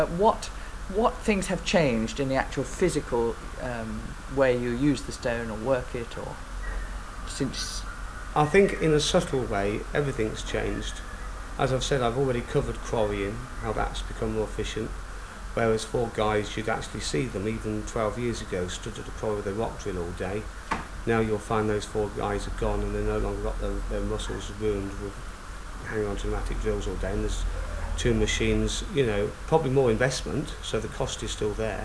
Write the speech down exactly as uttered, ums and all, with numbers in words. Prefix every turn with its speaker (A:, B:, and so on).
A: What what things have changed in the actual physical um, way you use the stone or work it, or since?
B: I think in a subtle way everything's changed. As I've said, I've already covered quarrying, how that's become more efficient. Whereas four guys, you'd actually see them even twelve years ago stood at a quarry with a rock drill all day. Now you'll find those four guys are gone and they've no longer got their, their muscles ruined with hanging on to pneumatic drills all day. And there's two machines, you know, probably more investment, so the cost is still there.